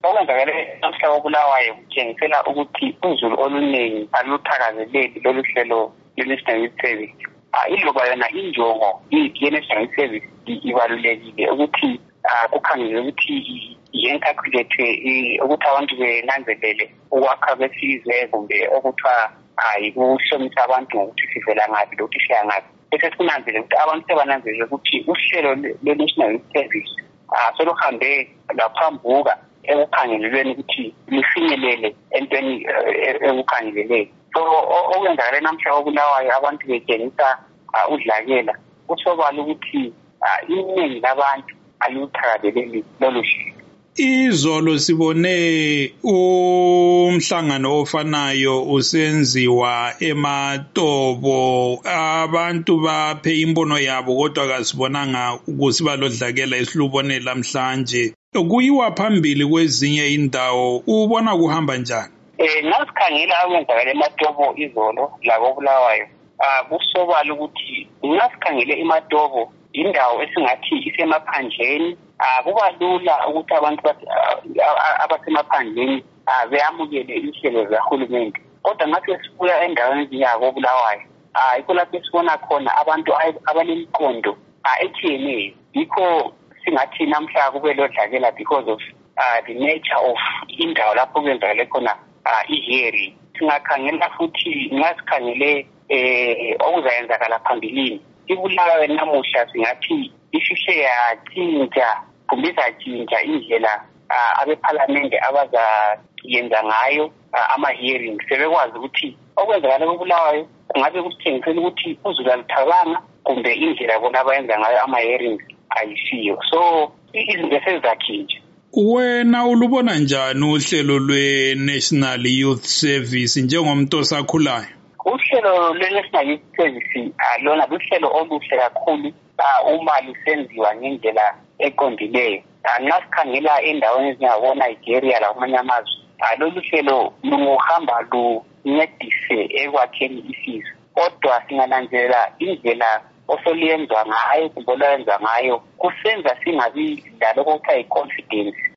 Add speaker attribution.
Speaker 1: okwenzakale namhla koBulawayo kutshengisela ukuthi uzulu oluningi aluthakazeleli lolu hlelo lwe-National Youth Service. Iloba yona injongo ye-National Youth Service ibalulekile ukuthi kukhangelwe ukuthi yenkakhulethwe ukuthi abantu benanzelele ukwakha kwesizwe kumbe okuthiwa yikuhlomisa abantu ngokuthi sivela ngaphi lokuthi siya ngaphi. Bese sikunanzelele ukuthi abantu sebananzelele ukuthi uhlelo lwe-National Youth Service soluhambe laphambuka ekukhangelelweni ukuthi lifinyelele entweni ekukhangeleleni. So okwenzakale namhla koBulawayo abantu betshengisa udlakela kusobala ukuthi iningi labantu aluthakazeleli lolu hlelo.
Speaker 2: Izolo sibone umhlangano ofanayo usenziwa eMatobo, abantu baphe imbono yabo kodwa kasibonanga ukusiba lodlakela esilubone namhlanje. Kuyiwa phambili kwezinye indawo, ubona kuhamba njani?
Speaker 1: Ngasikhangela okwenzakala eMatobo izolo lakoBulawayo kusobala ukuthi ngasikhangele eMatobo indawo esingathi isemaphandleni. Kuba lula ukuthi abantu abasemaphandleni beyamukele inhlelo zikahulumende. Kodwa ngathi sibuya endaweni ezinjengakoBulawayo yikho lapho esibona khona abantu abanemiqondo etshiyeneyo. Yikho singathi namhla kube lodlakela because of the nature of indawo lapho kwenzakale khona i-hearing. Singakhangela futhi ngasikhangele okuzayenzakala phambilini. iBulawayo namuhla singathi isishe yatshintsha kumbe izatshintsha indlela abephalamende abazayenza ngayo ama-hearings. Sebekwazi ukuthi okwenzakala koBulawayo kungabe kusithengisela ukuthi uzulu aluthabanga kumbe indlela bona abayenza ngayo ama-hearings ayisiyo. So izinto sezizatshintsha.
Speaker 2: Wena ulubona njani uhlelo lwe-National Youth Service njengomuntu osakhulayo?
Speaker 1: Uhlelo lwe-National Youth Service lona luhlelo oluhle kakhulu uma lusenziwa ngendlela eqondileyo. Ngasikhangela endaweni ezinjengako-Nigeria lakumanye amazwe lolu hlelo luhamba luncedise ekwakheni isizwe. Kodwa singananzelela indlela osoluyenza ngayo kumbe olwenza ngayo kusenza singabi lalo okuthiwa yi-confidence